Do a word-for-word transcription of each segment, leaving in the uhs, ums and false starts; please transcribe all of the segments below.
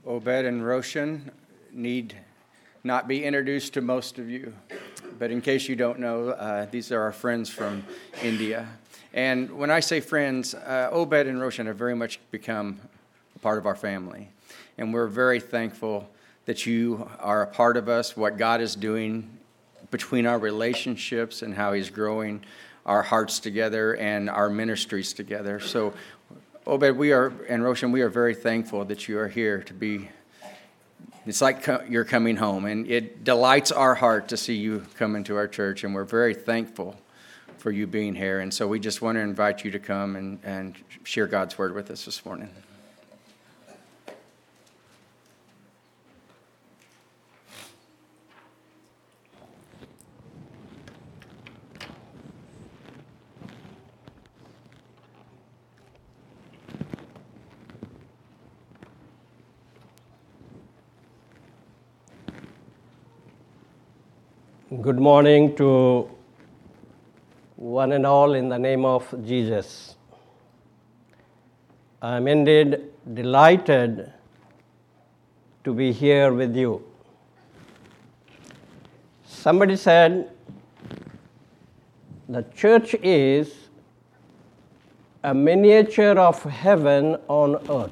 Obed and Roshan need not be introduced to most of you, but in case you don't know, uh, these are our friends from India. And when I say friends, uh, Obed and Roshan have very much become a part of our family. And we're very thankful that you are a part of us, what God is doing between our relationships and how he's growing our hearts together and our ministries together. So, Obed, we are, and Roshan, we are very thankful that you are here to be. It's like co- you're coming home, and it delights our heart to see you come into our church, and we're very thankful for you being here. And so we just want to invite you to come and, and share God's word with us this morning. Good morning to one and all in the name of Jesus. I am indeed delighted to be here with you. Somebody said the church is a miniature of heaven on earth.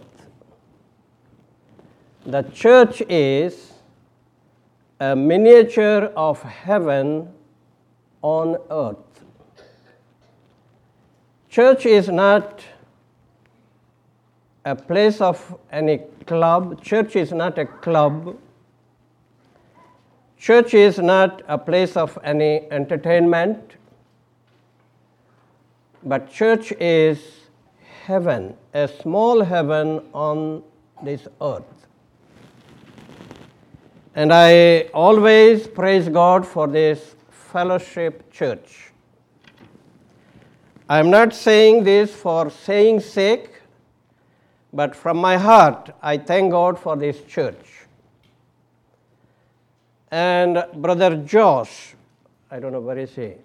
The church is a miniature of heaven on earth. Church is not a place of any club. Church is not a club. Church is not a place of any entertainment. But church is heaven, a small heaven on this earth. And I always praise God for this fellowship church. I am not saying this for saying sake, but from my heart, I thank God for this church. And Brother Josh, I don't know, where is he?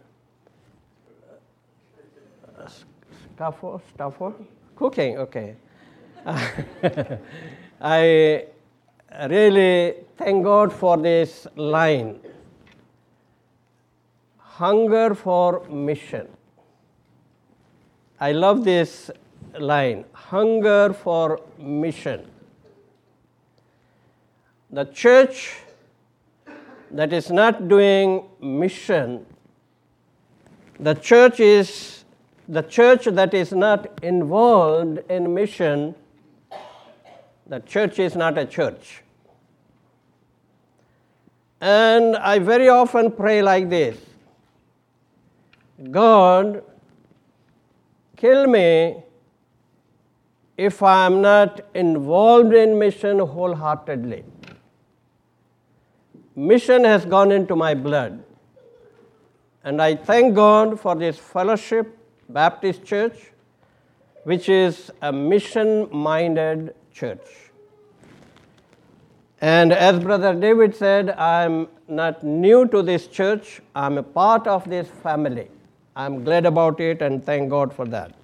Stafford? Stafford? Cooking, okay. I really thank God for this line, hunger for mission. I love this line, hunger for mission. The church that is not doing mission, the church is the church that is not involved in mission, the church is not a church. And I very often pray like this: God, kill me if I am not involved in mission wholeheartedly. Mission has gone into my blood. And I thank God for this Fellowship Baptist Church, which is a mission-minded church. And as Brother David said, I'm not new to this church. I'm a part of this family. I'm glad about it and thank God for that.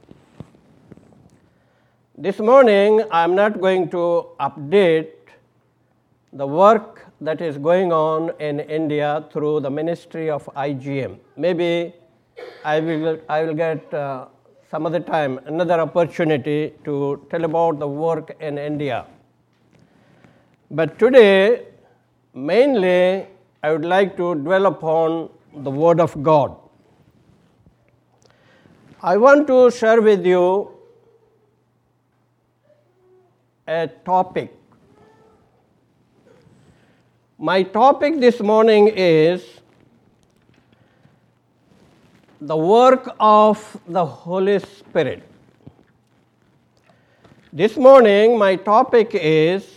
This morning, I'm not going to update the work that is going on in India through the ministry of I G M. Maybe I will, I will get uh, some other time another opportunity to tell about the work in India. But today, mainly, I would like to dwell upon the Word of God. I want to share with you a topic. My topic this morning is the work of the Holy Spirit. This morning, my topic is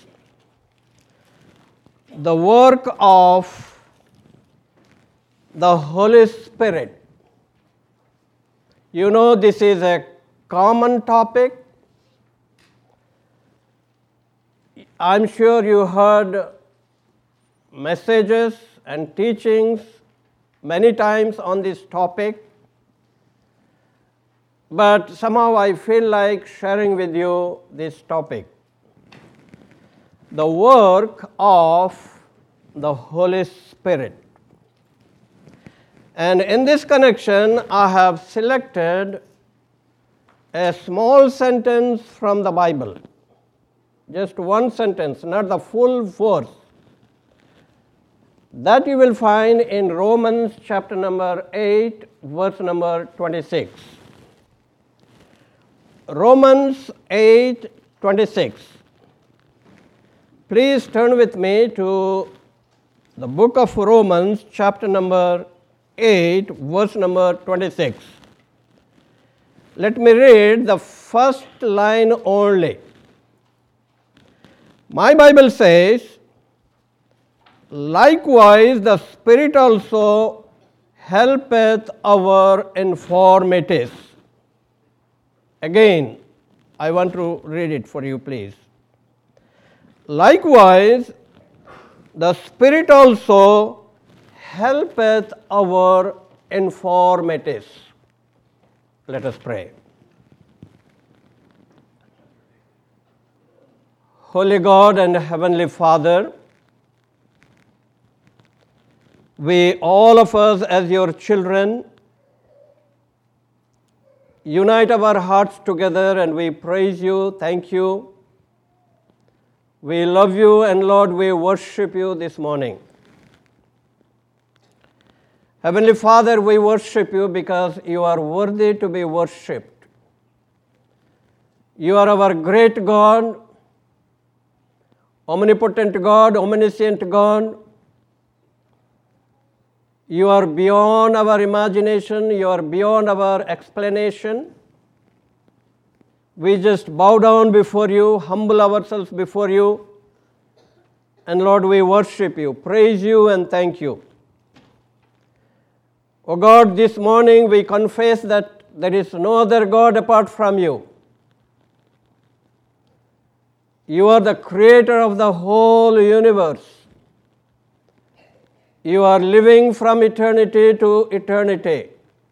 the work of the Holy Spirit. You know, this is a common topic. I'm sure you heard messages and teachings many times on this topic. but somehow I feel like sharing with you this topic. the work of the Holy Spirit. And in this connection, I have selected a small sentence from the Bible, just one sentence, not the full verse, that you will find in Romans chapter number eight, verse number twenty-six. Romans eight, twenty-six. Please turn with me to the book of Romans chapter number eight, verse number twenty-six. Let me read the first line only. My Bible says, likewise the Spirit also helpeth our infirmities. Again, I want to read it for you, please. Likewise, the Spirit also helpeth our infirmities. Let us pray. Holy God and Heavenly Father, we, all of us as your children, unite our hearts together and we praise you, thank you. We love you and Lord, we worship you this morning. Heavenly Father, we worship you because you are worthy to be worshipped. You are our great God, omnipotent God, omniscient God. You are beyond our imagination, you are beyond our explanation. We just bow down before you, humble ourselves before you, and Lord, we worship you, praise you, and thank you. O God, this morning we confess that there is no other God apart from you. You are the creator of the whole universe. You are living from eternity to eternity.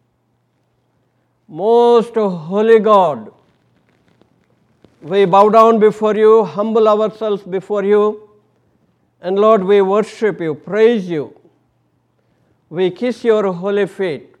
Most holy God, we bow down before you, humble ourselves before you, and Lord, we worship you, praise you. We kiss your holy feet.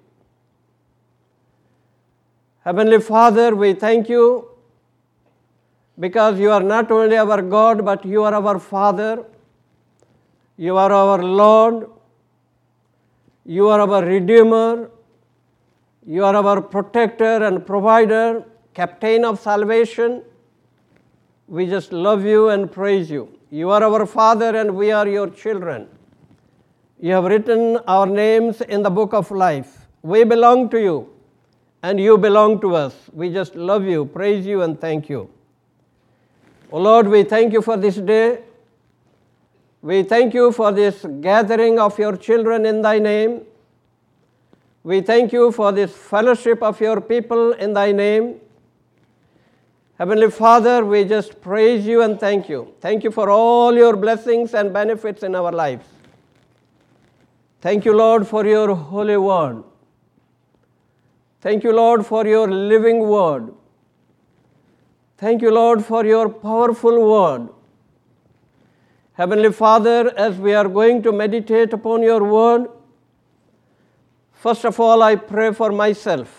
Heavenly Father, we thank you because you are not only our God, but you are our Father. You are our Lord. You are our Redeemer. You are our protector and provider, captain of salvation. We just love you and praise you. You are our Father and we are your children. You have written our names in the book of life. We belong to you and you belong to us. We just love you, praise you, and thank you. Oh Lord, we thank you for this day. We thank you for this gathering of your children in thy name. We thank you for this fellowship of your people in thy name. Heavenly Father, we just praise you and thank you. Thank you for all your blessings and benefits in our lives. Thank you, Lord, for your holy word. Thank you, Lord, for your living word. Thank you, Lord, for your powerful word. Heavenly Father, as we are going to meditate upon your word, first of all, I pray for myself.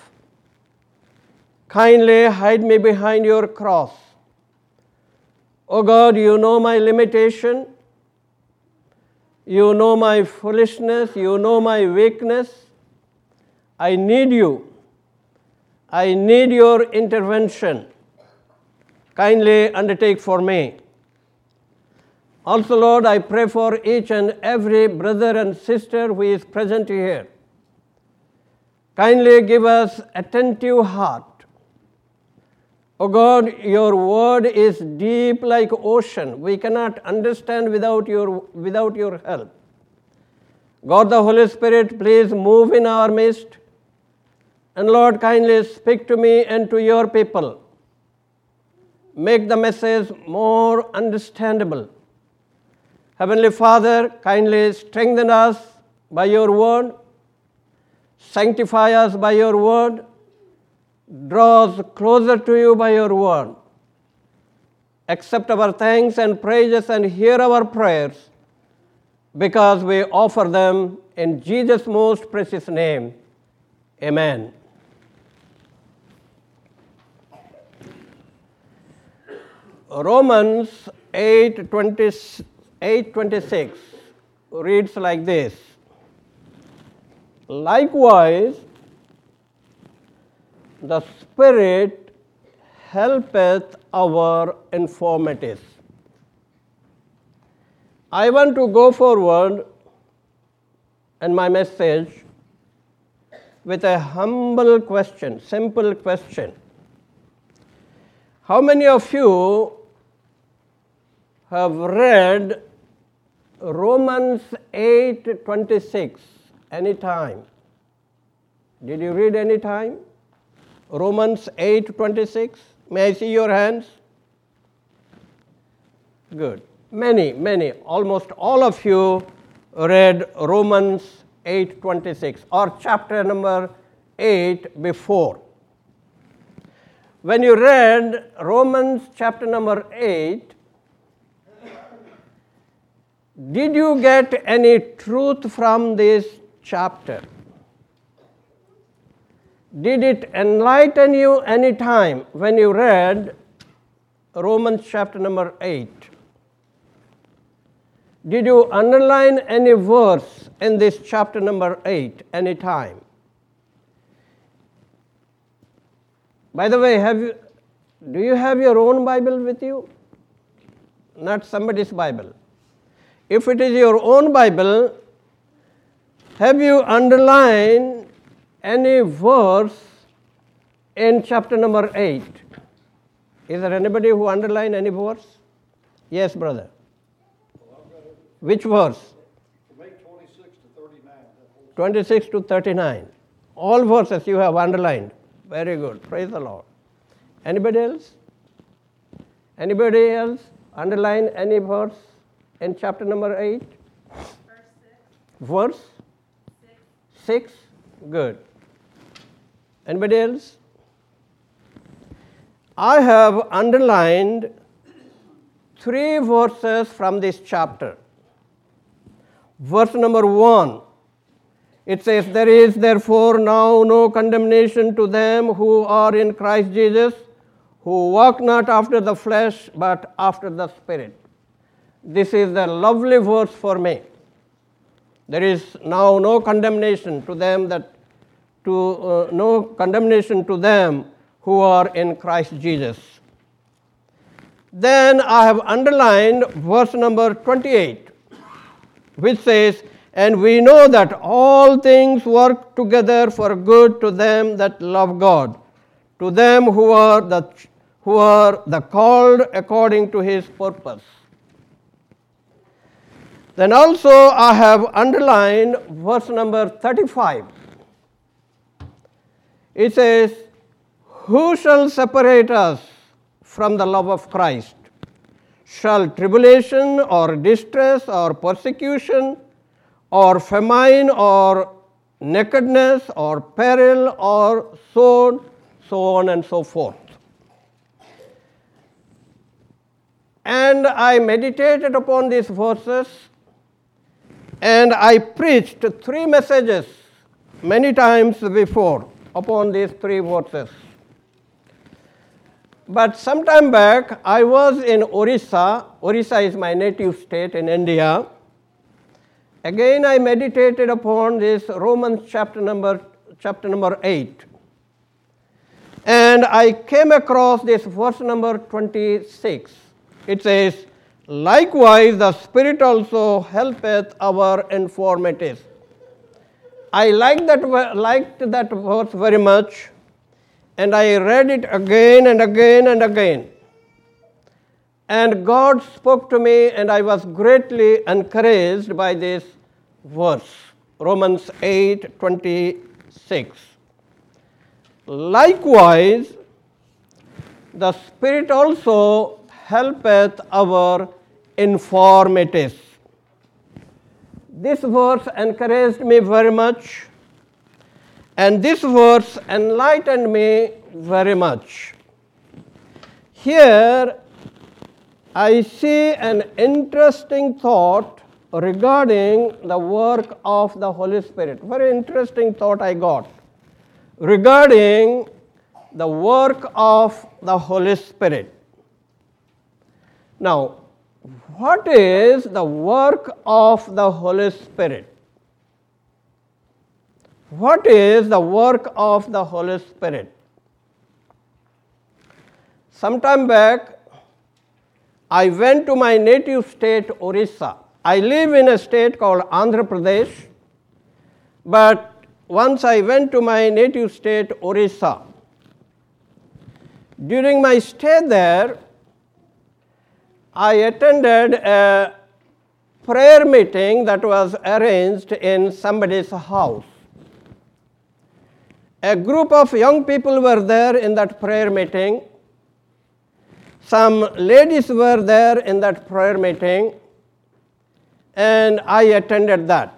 Kindly hide me behind your cross. Oh God, you know my limitation. You know my foolishness. You know my weakness. I need you. I need your intervention. Kindly undertake for me. Also, Lord, I pray for each and every brother and sister who is present here. Kindly give us attentive heart. Oh God, your word is deep like ocean. We cannot understand without your, without your help. God the Holy Spirit, please move in our midst. And Lord, kindly speak to me and to your people. Make the message more understandable. Heavenly Father, kindly strengthen us by your word. Sanctify us by your word. Draw us closer to you by your word. accept our thanks and praises and hear our prayers, because we offer them in Jesus' most precious name. Amen. Romans eight twenty-six reads like this. Likewise, the Spirit helpeth our infirmities. I want to go forward in my message with a humble question, simple question. How many of you have read Romans eight twenty-six any time? Did you read any time? Romans eight twenty-six? May I see your hands? Good. Many, many, almost all of you read Romans eight twenty-six or chapter number eight before. When you read Romans chapter number eight, did you get any truth from this chapter? Did it enlighten you any time when you read Romans chapter number eight? Did you underline any verse in this chapter number eight any time? By the way, have you, do you have your own Bible with you? Not somebody's Bible. If it is your own Bible, have you underlined any verse in chapter number eight? Is there anybody who underlined any verse? Yes, brother. Which verse? From eight twenty-six to thirty-nine. twenty-six to thirty-nine. All verses you have underlined. Very good. Praise the Lord. Anybody else? Anybody else underline any verse in chapter number eight? Verse six. Verse? Six. Six? Good. Anybody else? I have underlined three verses from this chapter. Verse number one, it says, there is therefore now no condemnation to them who are in Christ Jesus, who walk not after the flesh, but after the Spirit. This is the lovely verse for me. There is now no condemnation to them that, to uh, no condemnation to them who are in Christ Jesus. Then I have underlined verse number twenty-eight, which says, and we know that all things work together for good to them that love God, to them who are the who are the called according to his purpose. Then also I have underlined verse number thirty-five. It says, who shall separate us from the love of Christ? Shall tribulation or distress or persecution or famine or nakedness or peril or sword, so on and so forth. And I meditated upon these verses, and I preached three messages many times before upon these three verses. But some time back, I was in Orissa. Orissa is my native state in India. Again, I meditated upon this Romans chapter number, chapter number eight. And I came across this verse number twenty-six. It says, likewise the Spirit also helpeth our infirmities. I liked that, liked that verse very much, and I read it again and again and again. And God spoke to me, and I was greatly encouraged by this verse, Romans eight twenty-six. Likewise, the Spirit also helpeth our infirmities. This verse encouraged me very much, and this verse enlightened me very much. Here, I see an interesting thought regarding the work of the Holy Spirit. Very interesting thought I got regarding the work of the Holy Spirit. Now, what is the work of the Holy Spirit? What is the work of the Holy Spirit? Sometime back, I went to my native state, Orissa. I live in a state called Andhra Pradesh, but once I went to my native state, Orissa. During my stay there, I attended a prayer meeting that was arranged in somebody's house. A group of young people were there in that prayer meeting. Some ladies were there in that prayer meeting, and I attended that.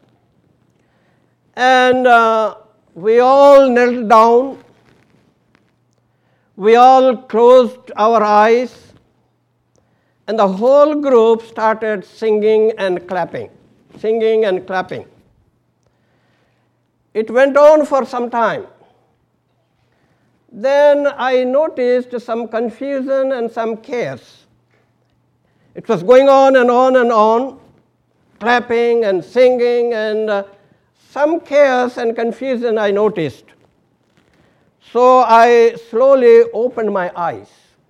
And uh, we all knelt down. We all closed our eyes, and the whole group started singing and clapping, singing and clapping. It went on for some time. Then I noticed some confusion and some chaos. It was going on and on and on, clapping and singing, and uh, some chaos and confusion I noticed. So I slowly opened my eyes.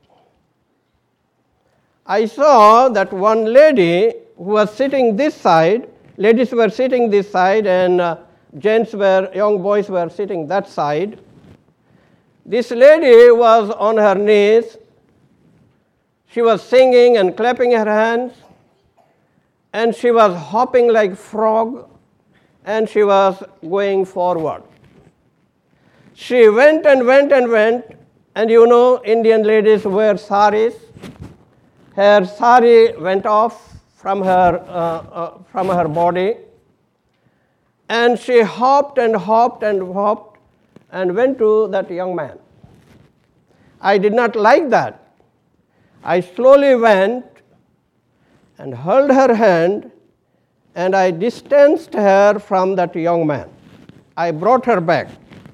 I saw that one lady who was sitting this side, ladies were sitting this side, and uh, gents were, young boys were sitting that side. This lady was on her knees. She was singing and clapping her hands, and she was hopping like frog, and she was going forward. She went and went and went, and you know Indian ladies wear saris. Her sari went off from her, uh, uh, from her body, and she hopped and hopped and hopped and went to that young man. I did not like that. I slowly went and held her hand, and I distanced her from that young man. I brought her back.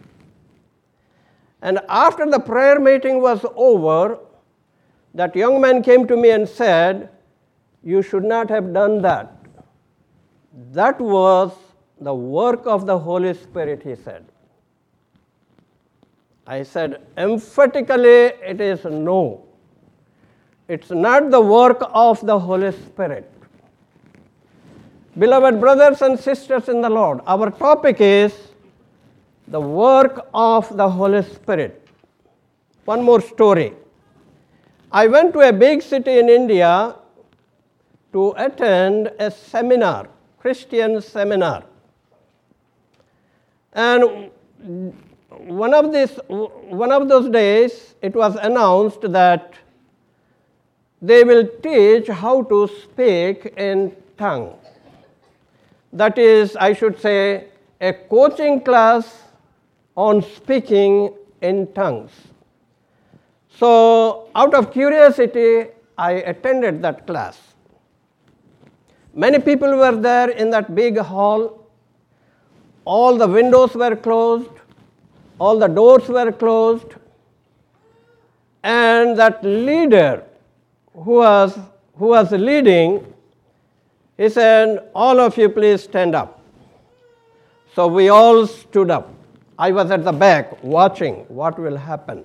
And after the prayer meeting was over, that young man came to me and said, "You should not have done that." That was the work of the Holy Spirit, he said. I said, emphatically, it is no. It's not the work of the Holy Spirit. Beloved brothers and sisters in the Lord, our topic is the work of the Holy Spirit. One more story. I went to a big city in India to attend a seminar, Christian seminar. And one of this, one of those days, it was announced that they will teach how to speak in tongue. That is, I should say, a coaching class on speaking in tongues. So, out of curiosity, I attended that class. Many people were there in that big hall. All the windows were closed. All the doors were closed. And that leader who was, who was leading, he said, "All of you please stand up." So we all stood up. I was at the back watching what will happen.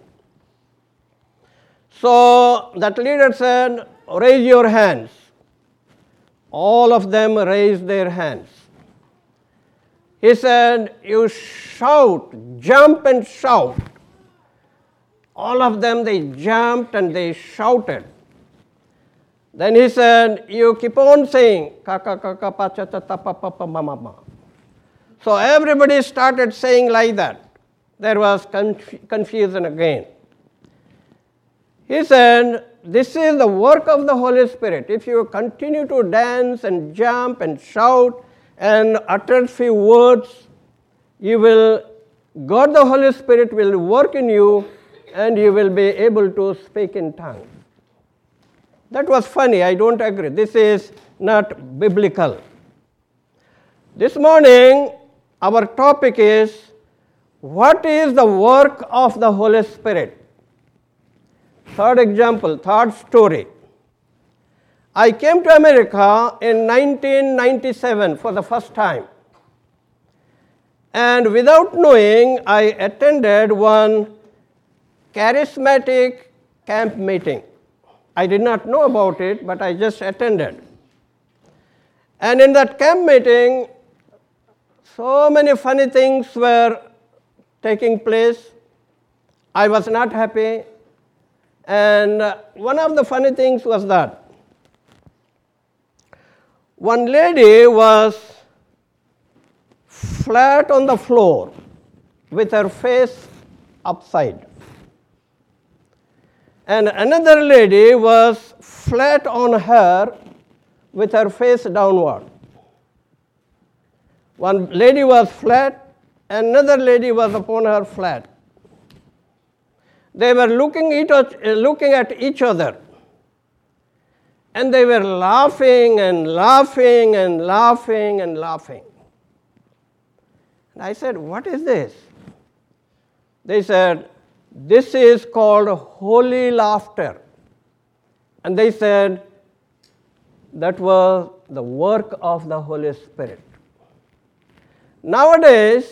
So that leader said, "Raise your hands." All of them raised their hands. He said, "You shout, jump and shout." All of them, they jumped and they shouted. Then he said, "You keep on saying, ka ka ka ka pa cha cha ta pa pa pa ma ma ma." So everybody started saying like that. There was conf- confusion again. He said, "This is the work of the Holy Spirit. If you continue to dance and jump and shout and utter few words, you will, God the Holy Spirit will work in you, and you will be able to speak in tongues." That was funny. I don't agree. This is not biblical. This morning, our topic is, what is the work of the Holy Spirit? Third example, third story. I came to America in nineteen ninety-seven for the first time. And without knowing, I attended one charismatic camp meeting. I did not know about it, but I just attended. And in that camp meeting, so many funny things were taking place. I was not happy. And one of the funny things was that one lady was flat on the floor with her face upside. And another lady was flat on her with her face downward. One lady was flat, another lady was upon her flat. They were looking, each, looking at each other. And they were laughing and laughing and laughing and laughing. And I said, what is this? They said, this is called holy laughter. And they said, that was the work of the Holy Spirit. Nowadays,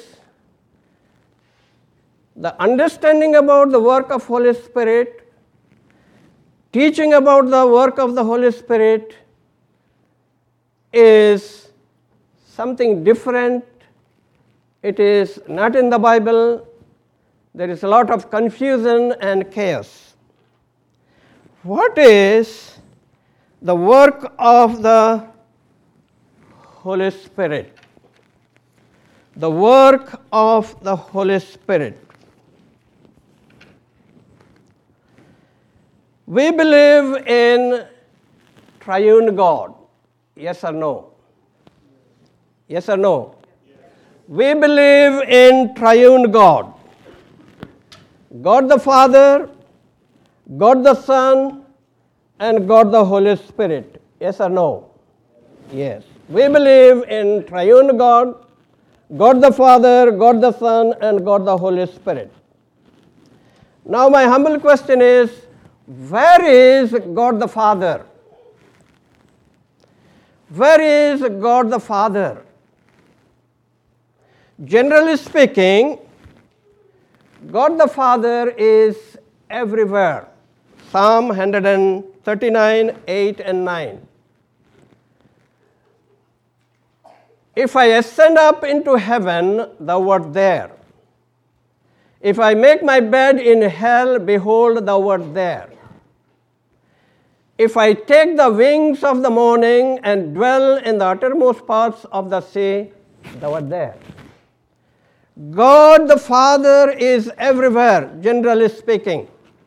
the understanding about the work of Holy Spirit, teaching about the work of the Holy Spirit is something different. It is not in the Bible. There is a lot of confusion and chaos. What is the work of the Holy Spirit? The work of the Holy Spirit. We believe in triune God. Yes or no? Yes or no? Yes. We believe in triune God. God the Father, God the Son, and God the Holy Spirit. Yes or no? Yes. We believe in triune God, God the Father, God the Son, and God the Holy Spirit. Now my humble question is, where is God the Father? Where is God the Father? Generally speaking, God the Father is everywhere. Psalm one thirty-nine, eight and nine. If I ascend up into heaven, thou art there. If I make my bed in hell, behold, thou art there. If I take the wings of the morning and dwell in the uttermost parts of the sea, thou art there. God the Father is everywhere, generally speaking.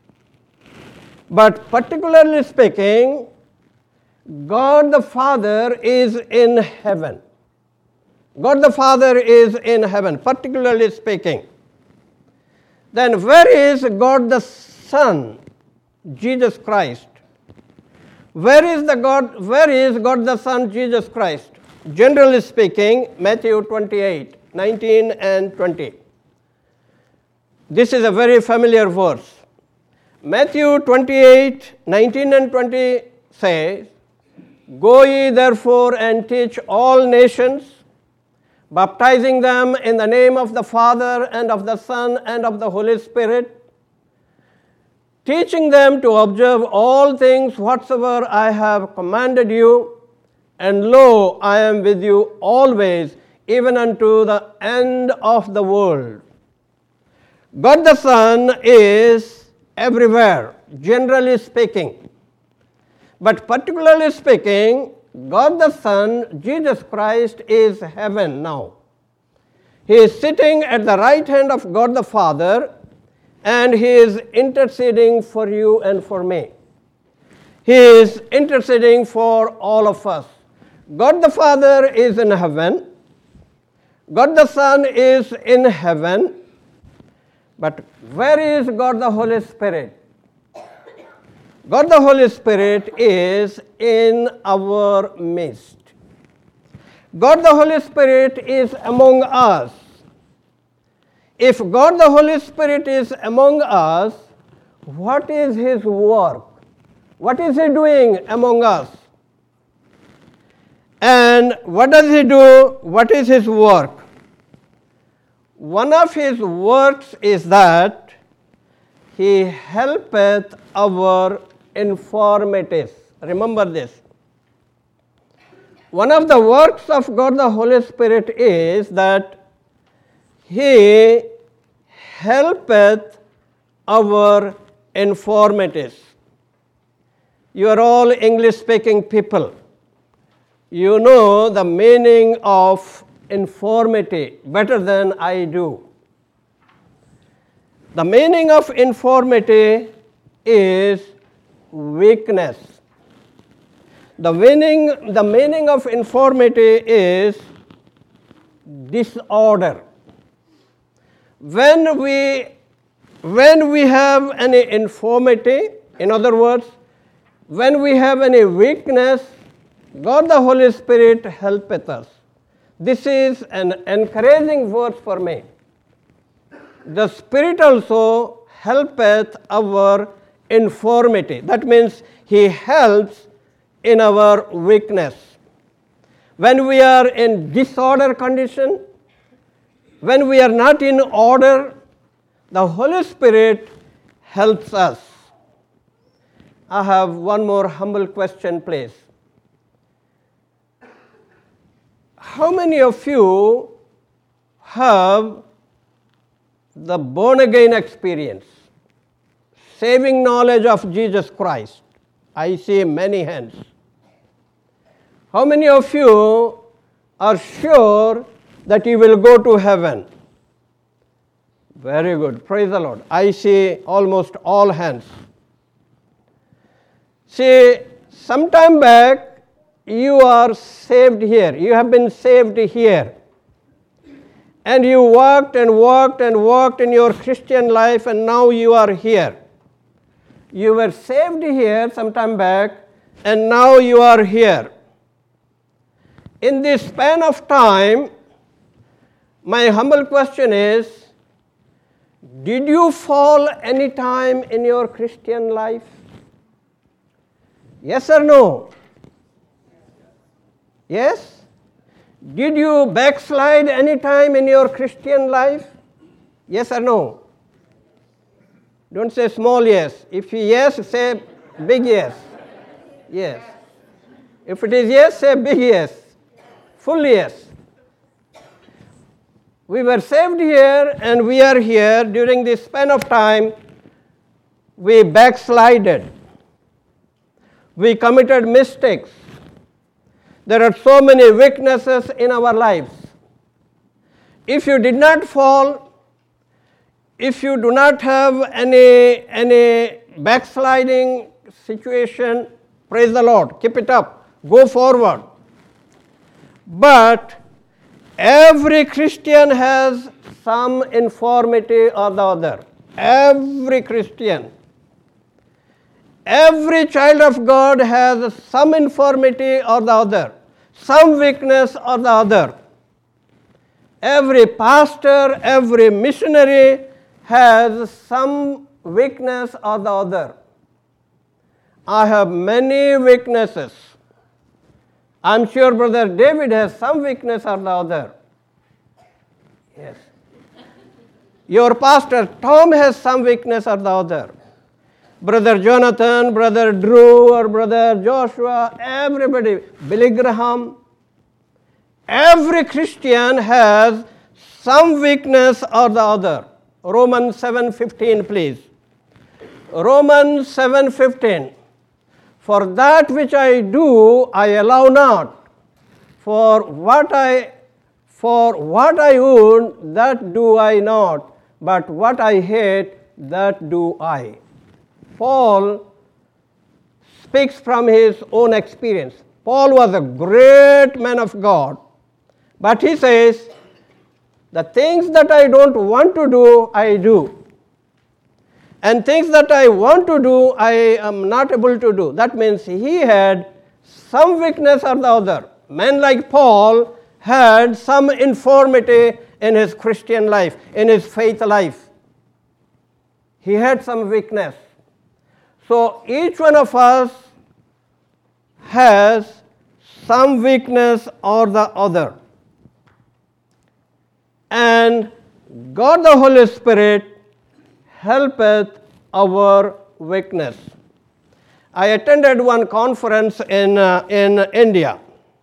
But particularly speaking, God the Father is in heaven. God the Father is in heaven, particularly speaking. Then where is God the Son, Jesus Christ? Where is the God, where is God the Son, Jesus Christ? Generally speaking, Matthew twenty-eight, nineteen and twenty. This is a very familiar verse. Matthew twenty-eight, nineteen and twenty says, Go ye therefore and teach all nations, baptizing them in the name of the Father and of the Son and of the Holy Spirit, teaching them to observe all things whatsoever I have commanded you, and lo, I am with you always, even unto the end of the world. God the Son is everywhere, generally speaking. But particularly speaking, God the Son, Jesus Christ, is heaven now. He is sitting at the right hand of God the Father, and He is interceding for you and for me. He is interceding for all of us. God the Father is in heaven. God the Son is in heaven. But where is God the Holy Spirit? God the Holy Spirit is in our midst. God the Holy Spirit is among us. If God the Holy Spirit is among us, what is His work? What is He doing among us? And what does He do? What is His work? One of His works is that He helpeth our infirmities. Remember this. One of the works of God the Holy Spirit is that He helpeth our infirmities. You are all English-speaking people. You know the meaning of infirmity better than I do. The meaning of infirmity is weakness. The meaning, the meaning of infirmity is disorder. When we, when we have any infirmity, in other words, when we have any weakness, God the Holy Spirit helpeth us. This is an encouraging verse for me. The Spirit also helpeth our infirmity. That means He helps in our weakness. When we are in disorder condition, when we are not in order, the Holy Spirit helps us. I have one more humble question, please. How many of you have the born-again experience, saving knowledge of Jesus Christ? I see many hands. How many of you are sure that you will go to heaven? Very good. Praise the Lord. I see almost all hands. See, some time back, you are saved here. You have been saved here. And you walked and walked and walked in your Christian life, and now you are here. You were saved here some time back, and now you are here. In this span of time, my humble question is, did you fall any time in your Christian life? Yes or no? Yes? Did you backslide any time in your Christian life? Yes or no? Don't say small yes. If yes, say big yes. Yes. If it is yes, say big yes. Full yes. We were saved here and we are here. During this span of time, we backslided. We committed mistakes. There are so many weaknesses in our lives. If you did not fall, if you do not have any, any backsliding situation, praise the Lord, keep it up, go forward. But every Christian has some infirmity or the other. Every Christian. Every child of God has some infirmity or the other, some weakness or the other. Every pastor, every missionary has some weakness or the other. I have many weaknesses. I'm sure Brother David has some weakness or the other. Yes. Your pastor Tom has some weakness or the other. Brother Jonathan, Brother Drew, or Brother Joshua, everybody, Billy Graham. Every Christian has some weakness or the other. Romans seven fifteen, please. Romans seven fifteen. For that which I do, I allow not. For what I, for what I would, that do I not. But what I hate, that do I. Paul speaks from his own experience. Paul was a great man of God. But he says, the things that I don't want to do, I do. And things that I want to do, I am not able to do. That means he had some weakness or the other. Men like Paul had some infirmity in his Christian life, in his faith life. He had some weakness. So each one of us has some weakness or the other. And God the Holy Spirit helpeth our weakness. I attended one conference in, uh, in India.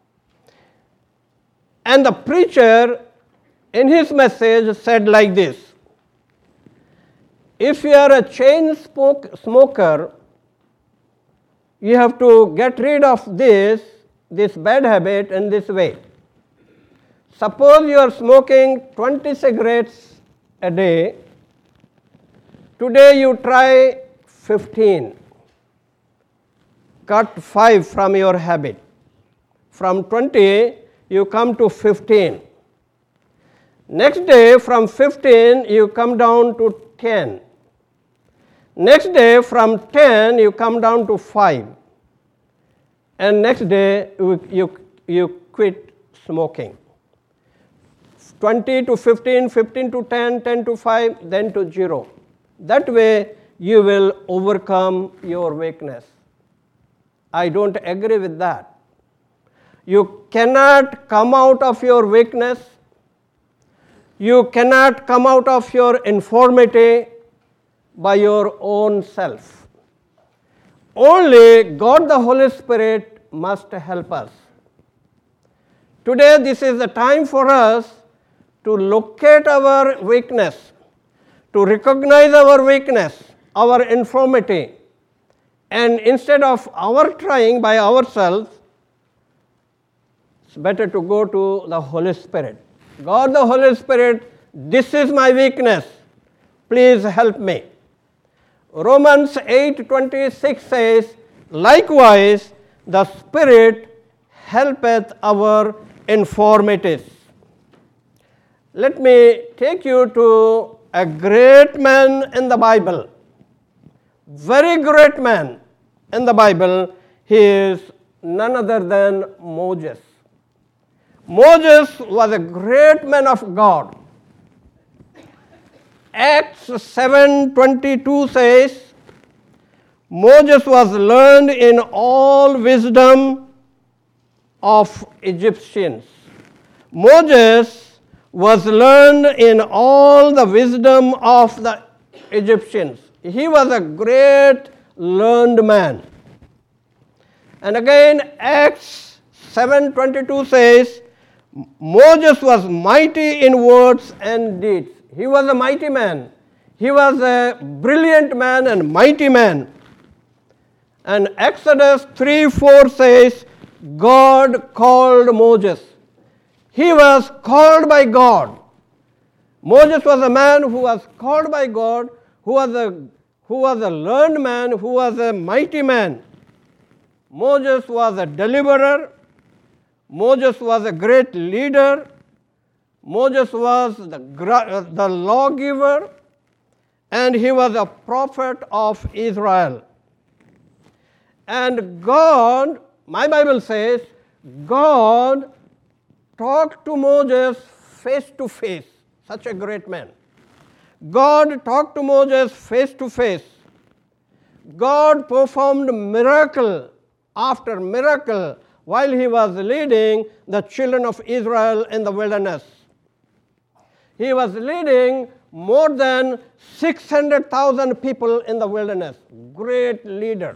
And the preacher in his message said like this: if you are a chain smoke, smoker, you have to get rid of this, this bad habit in this way. Suppose you are smoking twenty cigarettes a day. Today you try fifteen. Cut five from your habit. From twenty, you come to fifteen. Next day, from fifteen, you come down to ten. Next day, from ten, you come down to five. And next day, you, you, you quit smoking. twenty to fifteen, fifteen to ten, ten to five, then to zero. That way, you will overcome your weakness. I don't agree with that. You cannot come out of your weakness. You cannot come out of your infirmity by your own self. Only God the Holy Spirit must help us. Today, this is the time for us to locate our weakness, to recognize our weakness, our infirmity, and instead of our trying by ourselves, it's better to go to the Holy Spirit. God the Holy Spirit, this is my weakness. Please help me. Romans eight twenty-six says, likewise, the Spirit helpeth our infirmities. Let me take you to a great man in the Bible. Very great man in the Bible. He is none other than Moses. Moses was a great man of God. Acts seven twenty-two says, Moses was learned in all wisdom of Egyptians. Moses was learned in all the wisdom of the Egyptians. He was a great learned man. And again, Acts seven twenty-two says, Moses was mighty in words and deeds. He was a mighty man. He was a brilliant man and mighty man. And Exodus three four says, God called Moses. He was called by God. Moses was a man who was called by God, who was a, who was a learned man, who was a mighty man. Moses was a deliverer. Moses was a great leader. Moses was the, the lawgiver, and he was a prophet of Israel. And God, my Bible says, God talked to Moses face to face, such a great man. God talked to Moses face to face. God performed miracle after miracle while he was leading the children of Israel in the wilderness. He was leading more than six hundred thousand people in the wilderness. Great leader.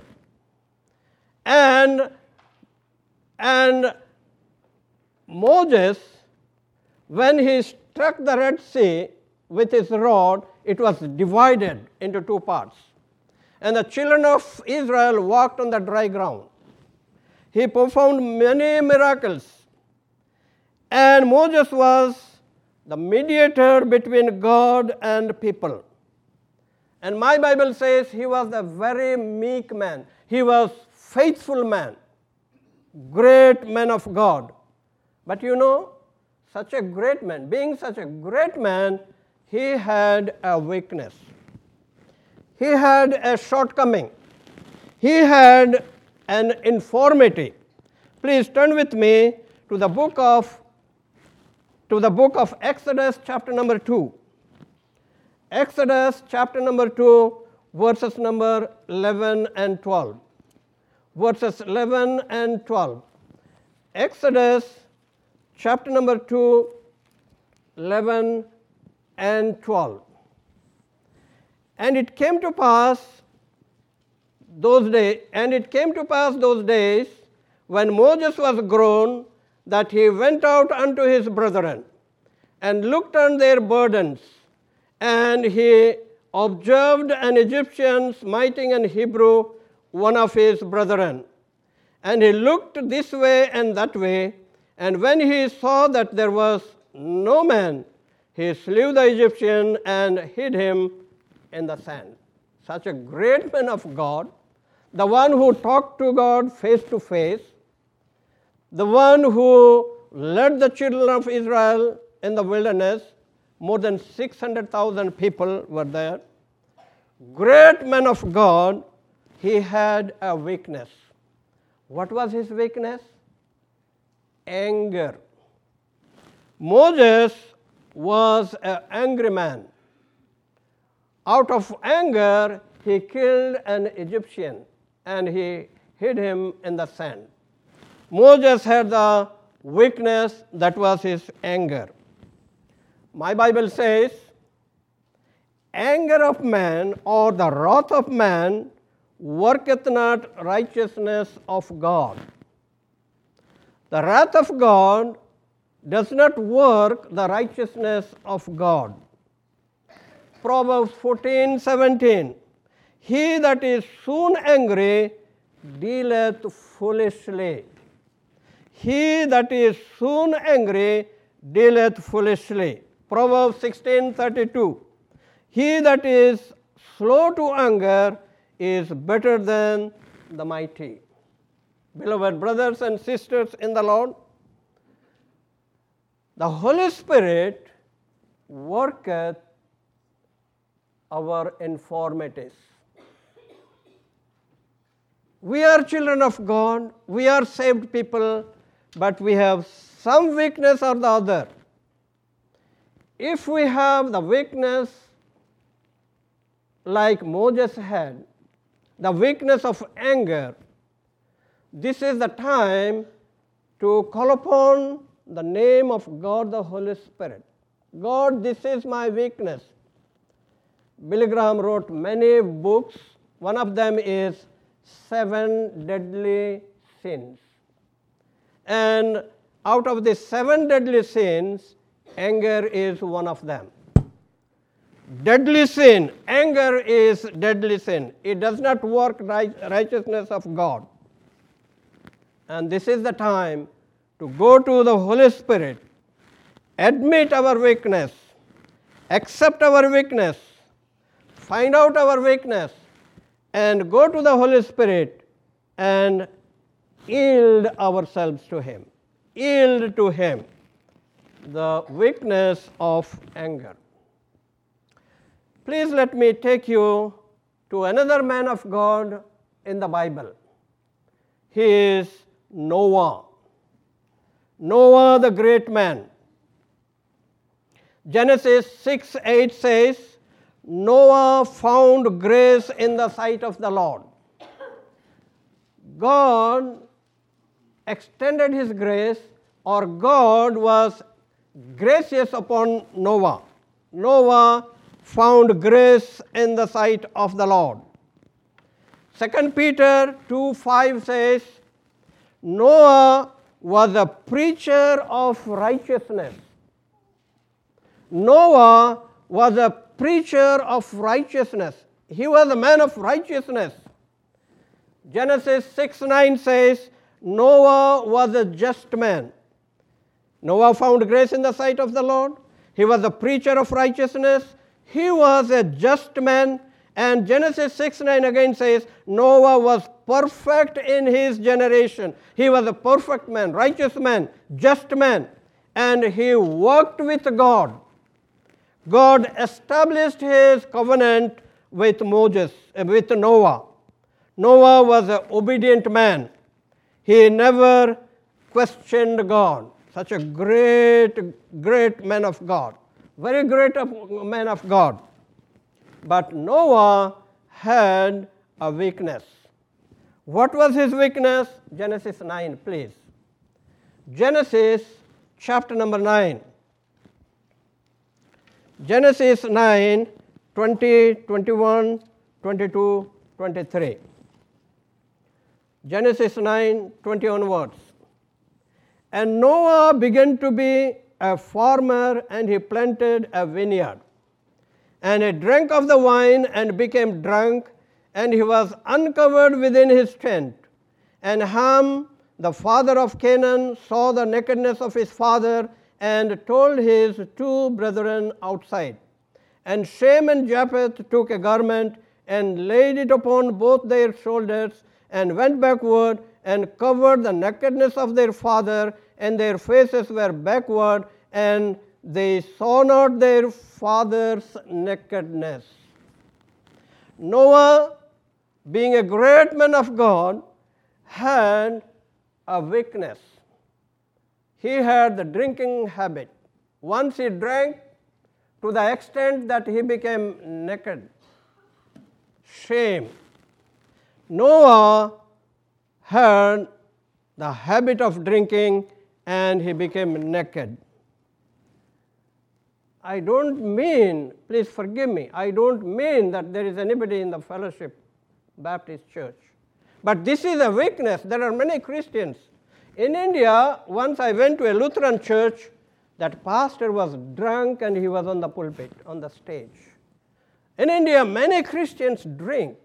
And, and Moses, when he struck the Red Sea with his rod, it was divided into two parts. And the children of Israel walked on the dry ground. He performed many miracles. And Moses was the mediator between God and people. And my Bible says he was a very meek man. He was faithful man, great man of God. But you know, such a great man, being such a great man, he had a weakness. he had a shortcoming. He had an infirmity. Please turn with me to the book of to the book of Exodus chapter number two. Exodus chapter number two, verses number eleven and twelve. Verses eleven and twelve. Exodus chapter number two, eleven and twelve. And it came to pass those days, and it came to pass those days when Moses was grown, that he went out unto his brethren, and looked on their burdens, and he observed an Egyptian smiting an Hebrew, one of his brethren. And he looked this way and that way, and when he saw that there was no man, he slew the Egyptian and hid him in the sand. Such a great man of God, the one who talked to God face to face, the one who led the children of Israel in the wilderness. More than six hundred thousand people were there. Great man of God, he had a weakness. What was his weakness? Anger. Moses was an angry man. Out of anger, he killed an Egyptian and he hid him in the sand. Moses had the weakness that was his anger. My Bible says, anger of man or the wrath of man worketh not righteousness of God. The wrath of God does not work the righteousness of God. Proverbs fourteen seventeen. He that is soon angry dealeth foolishly. He that is soon angry dealeth foolishly. Proverbs sixteen thirty-two. He that is slow to anger is better than the mighty. Beloved brothers and sisters in the Lord, the Holy Spirit worketh our infirmities. We are children of God, we are saved people, but we have some weakness or the other. If we have the weakness like Moses had, the weakness of anger, this is the time to call upon the name of God the Holy Spirit. God, this is my weakness. Billy Graham wrote many books. One of them is Seven Deadly Sins. And out of the seven deadly sins, anger is one of them. Deadly sin, anger is deadly sin. It does not work right, righteousness of God. And this is the time to go to the Holy Spirit, admit our weakness, accept our weakness, find out our weakness, and go to the Holy Spirit and yield ourselves to Him. Yield to Him the weakness of anger. Please let me take you to another man of God in the Bible. He is Noah. Noah, the great man. Genesis six eight says, Noah found grace in the sight of the Lord. God extended His grace, or God was gracious upon Noah. Noah found grace in the sight of the Lord. Second Peter two five says, Noah was a preacher of righteousness. Noah was a preacher of righteousness. He was a man of righteousness. Genesis six nine says, Noah was a just man. Noah found grace in the sight of the Lord. He was a preacher of righteousness. He was a just man. And Genesis six nine again says, Noah was perfect in his generation. He was a perfect man, righteous man, just man. And he walked with God. God established His covenant with Moses, uh, with Noah. Noah was an obedient man. He never questioned God. Such a great, great man of God. Very great man of God. But Noah had a weakness. What was his weakness? Genesis nine, please. Genesis chapter number nine. Genesis nine, twenty, twenty-one, twenty-two, twenty-three. Genesis nine, twenty onwards. And Noah began to be a farmer, and he planted a vineyard. And he drank of the wine and became drunk, and he was uncovered within his tent. And Ham, the father of Canaan, saw the nakedness of his father and told his two brethren outside. And Shem and Japheth took a garment and laid it upon both their shoulders and went backward and covered the nakedness of their father, and their faces were backward, and they saw not their father's nakedness. Noah, being a great man of God, had a weakness. He had the drinking habit. Once he drank to the extent that he became naked. Shame. Noah had the habit of drinking, and he became naked. I don't mean, please forgive me, I don't mean that there is anybody in the Fellowship Baptist Church. But this is a weakness. There are many Christians. In India, once I went to a Lutheran church, that pastor was drunk and he was on the pulpit, on the stage. In India, many Christians drink.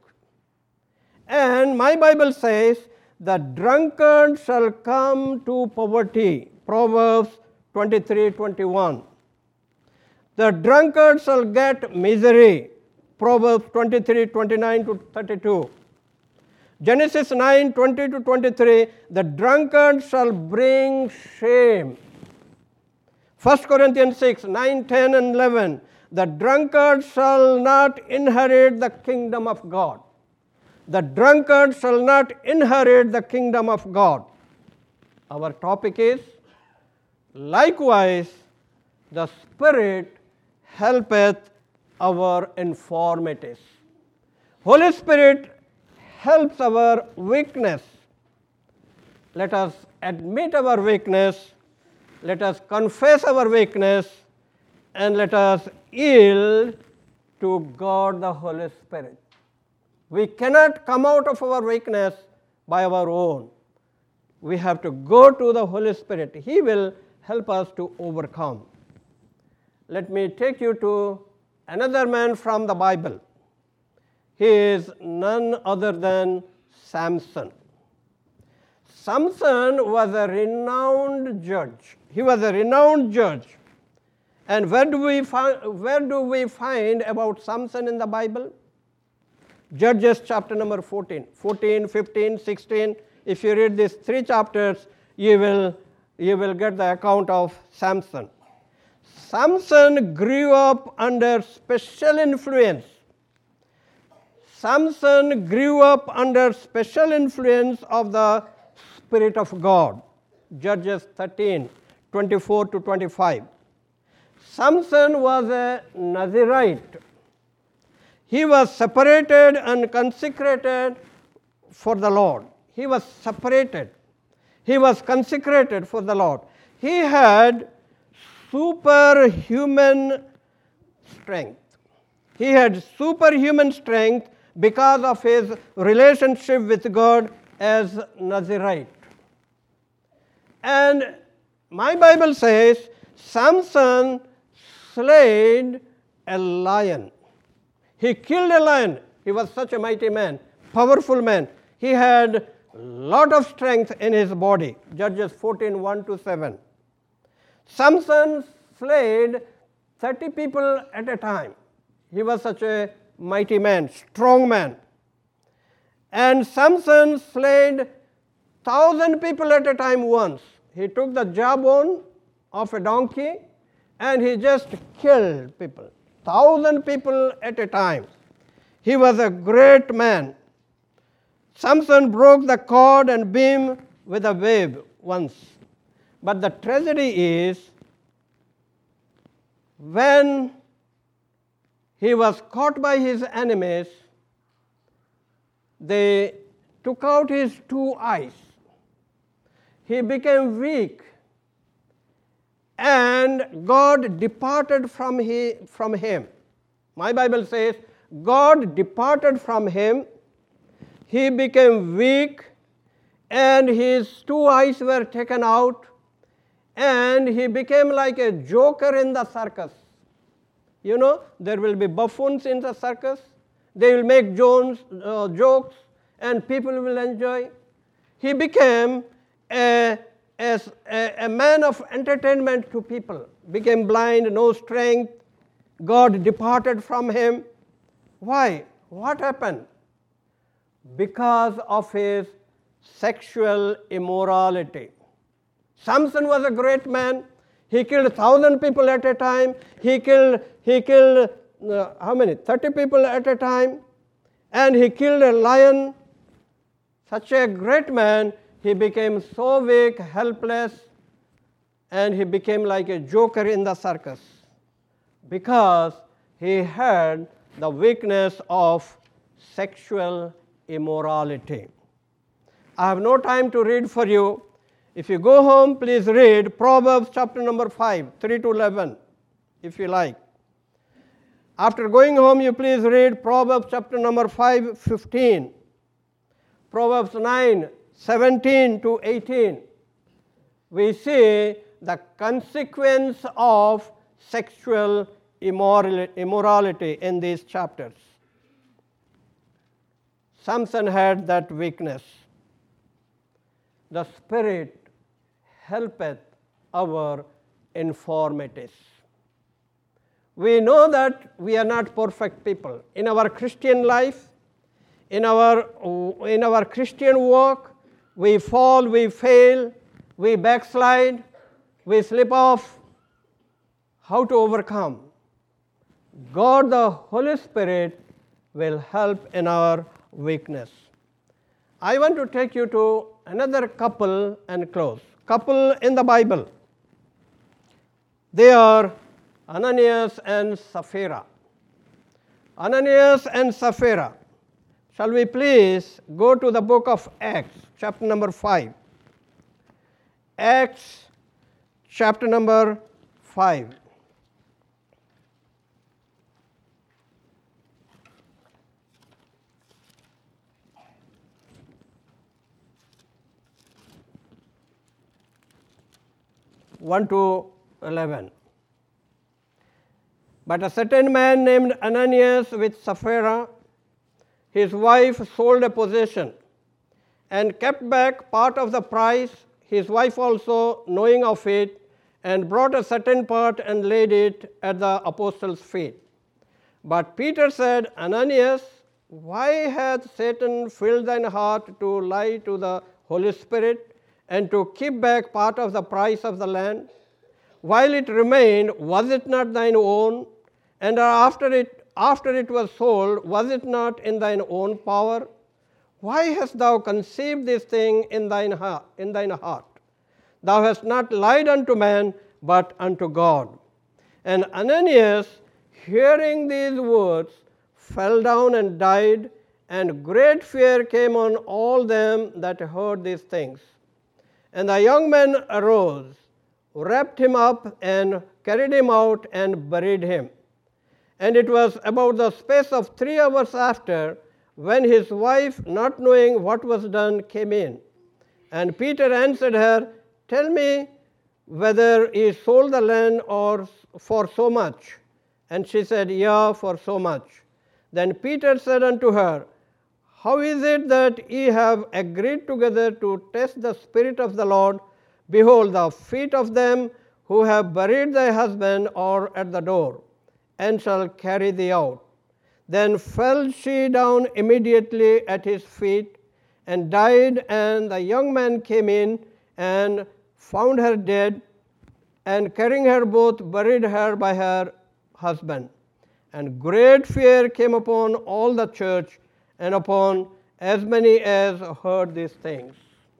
And my Bible says, the drunkard shall come to poverty. Proverbs twenty-three twenty-one. The drunkard shall get misery. Proverbs twenty-three twenty-nine to thirty-two. Genesis nine twenty to twenty-three. The drunkard shall bring shame. First Corinthians six nine, ten, and eleven. The drunkard shall not inherit the kingdom of God. The drunkard shall not inherit the kingdom of God. Our topic is, likewise, the Spirit helpeth our infirmities. Holy Spirit helps our weakness. Let us admit our weakness, let us confess our weakness, and let us yield to God the Holy Spirit. We cannot come out of our weakness by our own. We have to go to the Holy Spirit. He will help us to overcome. Let me take you to another man from the Bible. He is none other than Samson. Samson was a renowned judge. He was a renowned judge. And where do we find, where do we find about Samson in the Bible? Judges chapter number fourteen. fourteen, fifteen, sixteen. If you read these three chapters, you will, you will get the account of Samson. Samson grew up under special influence. Samson grew up under special influence of the Spirit of God. Judges thirteen, twenty-four to twenty-five. Samson was a Nazirite. He was separated and consecrated for the Lord. He was separated. He was consecrated for the Lord. He had superhuman strength. He had superhuman strength because of his relationship with God as Nazirite. And my Bible says Samson slayed a lion. He killed a lion. He was such a mighty man, powerful man. He had a lot of strength in his body. Judges fourteen, one to seven. Samson slayed thirty people at a time. He was such a mighty man, strong man. And Samson slayed thousand people at a time once. He took the jawbone of a donkey and he just killed people. Thousand people at a time. He was a great man. Samson broke the cord and beam with a wave once. But the tragedy is, when he was caught by his enemies, they took out his two eyes. He became weak, and God departed from, he, from him. My Bible says, God departed from him. He became weak, and his two eyes were taken out, and he became like a joker in the circus. You know, there will be buffoons in the circus. They will make Jones, uh, jokes, and people will enjoy. He became a, a, a man of entertainment to people. Became blind, no strength. God departed from him. Why? What happened? Because of his sexual immorality. Samson was a great man. He killed a thousand people at a time. He killed, he killed uh, how many? thirty people at a time. And he killed a lion. Such a great man, he became so weak, helpless, and he became like a joker in the circus because he had the weakness of sexual immorality. I have no time to read for you. If you go home, please read Proverbs chapter number five, three to eleven, if you like. After going home, you please read Proverbs chapter number five, fifteen. Proverbs nine, seventeen to eighteen. We see the consequence of sexual immorality in these chapters. Samson had that weakness. The Spirit helpeth our infirmities. We know that we are not perfect people. In our Christian life, in our, in our Christian walk, we fall, we fail, we backslide, we slip off. How to overcome? God, the Holy Spirit, will help in our weakness. I want to take you to another couple and close. Couple in the Bible. They are Ananias and Sapphira. Ananias and Sapphira. Shall we please go to the book of Acts, chapter number five. Acts, chapter number five. one to eleven. But a certain man named Ananias with Sapphira, his wife, sold a possession and kept back part of the price, his wife also knowing of it, and brought a certain part and laid it at the apostles' feet. But Peter said, Ananias, why hath Satan filled thine heart to lie to the Holy Spirit and to keep back part of the price of the land? While it remained, was it not thine own? And after it, after it was sold, was it not in thine own power? Why hast thou conceived this thing in thine heart? In thine heart? Thou hast not lied unto man, but unto God. And Ananias, hearing these words, fell down and died, and great fear came on all them that heard these things. And the young men arose, wrapped him up, and carried him out, and buried him. And it was about the space of three hours after, when his wife, not knowing what was done, came in. And Peter answered her, Tell me whether he sold the land or for so much. And she said, Yea, for so much. Then Peter said unto her, How is it that ye have agreed together to test the Spirit of the Lord? Behold, the feet of them who have buried thy husband are at the door, and shall carry thee out. Then fell she down immediately at his feet, and died, and the young man came in, and found her dead, and carrying her both buried her by her husband. And great fear came upon all the church and upon as many as heard these things.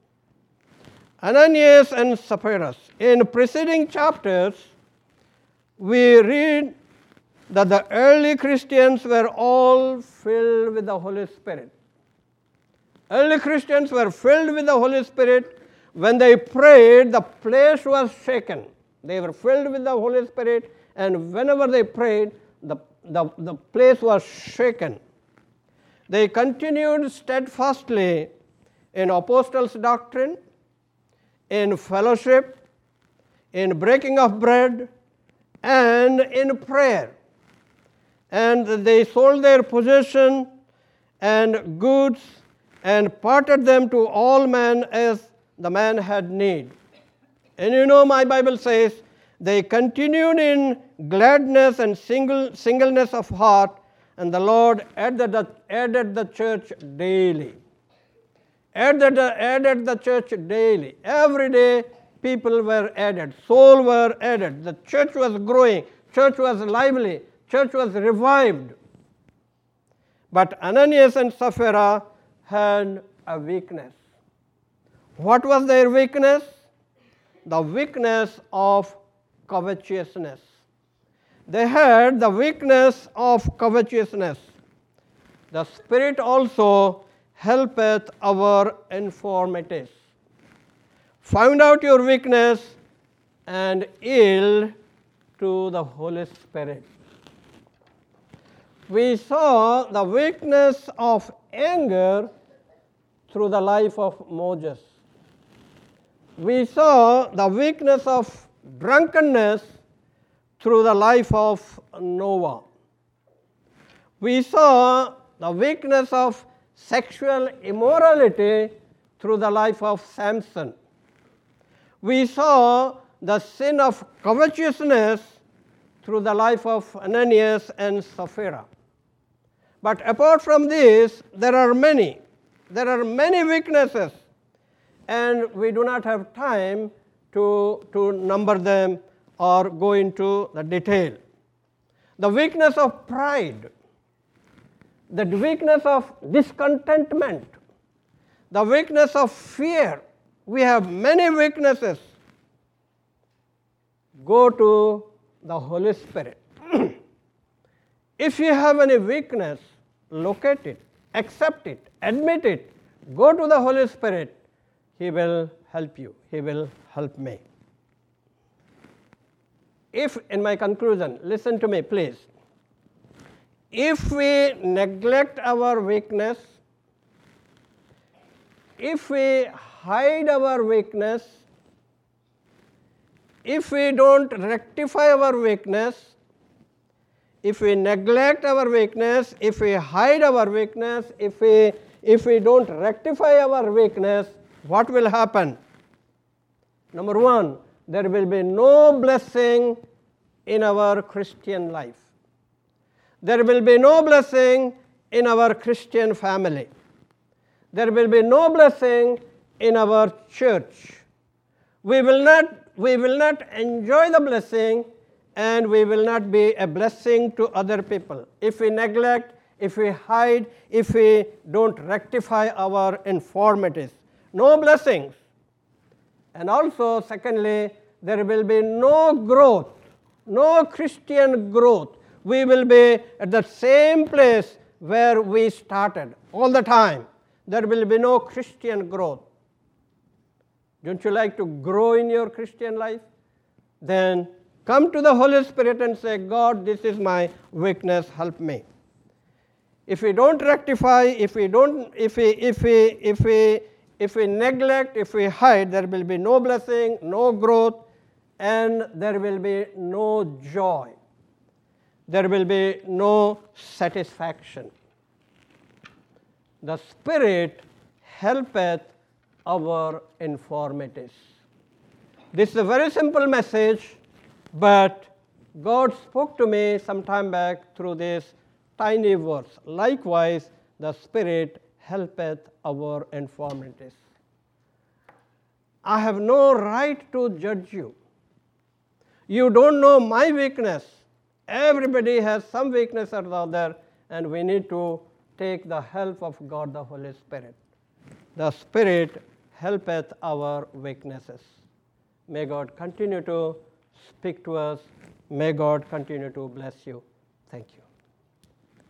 Ananias and Sapphira. In preceding chapters, we read that the early Christians were all filled with the Holy Spirit. Early Christians were filled with the Holy Spirit. When they prayed, the place was shaken. They were filled with the Holy Spirit, and whenever they prayed, the, the, the place was shaken. They continued steadfastly in apostles' doctrine, in fellowship, in breaking of bread, and in prayer. And they sold their possession and goods and parted them to all men as the man had need. And you know, my Bible says, they continued in gladness and single, singleness of heart, and the Lord added the, added the church daily. Added the, added the church daily. Every day people were added, souls were added. The church was growing, church was lively, church was revived. But Ananias and Sapphira had a weakness. What was their weakness? The weakness of covetousness. They had the weakness of covetousness. The Spirit also helpeth our infirmities. Find out your weakness and yield to the Holy Spirit. We saw the weakness of anger through the life of Moses. We saw the weakness of drunkenness through the life of Noah. We saw the weakness of sexual immorality through the life of Samson. We saw the sin of covetousness through the life of Ananias and Sapphira. But apart from this, there are many. There are many weaknesses, and we do not have time to, to number them or go into the detail. The weakness of pride, the weakness of discontentment, the weakness of fear. We have many weaknesses. Go to the Holy Spirit. If you have any weakness, locate it, accept it, admit it, go to the Holy Spirit. He will help you. He will help me. If, in my conclusion, listen to me, please. If we neglect our weakness, if we hide our weakness, if we don't rectify our weakness, if we neglect our weakness, if we hide our weakness, if we, if we don't rectify our weakness, what will happen? Number one, there will be no blessing in our Christian life. There will be no blessing in our Christian family. There will be no blessing in our church. We will not, we will not enjoy the blessing, and we will not be a blessing to other people if we neglect, if we hide, if we don't rectify our infirmities. No blessings. And also, secondly, there will be no growth, no Christian growth. We will be at the same place where we started all the time. There will be no Christian growth. Don't you like to grow in your Christian life? Then come to the Holy Spirit and say, God, this is my weakness, help me. If we don't rectify, if we don't, if we, if we, if we, if we neglect, if we hide, there will be no blessing, no growth, and there will be no joy. There will be no satisfaction. The Spirit helpeth our infirmities. This is a very simple message, but God spoke to me some time back through this tiny verse. Likewise, the Spirit helpeth our infirmities. I have no right to judge you. You don't know my weakness, Everybody has some weakness or the other, and we need to take the help of God the Holy Spirit. The Spirit helpeth our weaknesses. May God continue to speak to us. May God continue to bless you. Thank you.